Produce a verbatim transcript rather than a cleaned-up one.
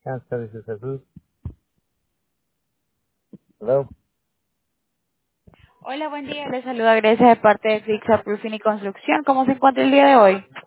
Buenas tardes, Jesús. Hello. Hola, buen día. Les saluda Grecia de parte de Fixa Roofing y Construcción. ¿Cómo se encuentra el día de hoy?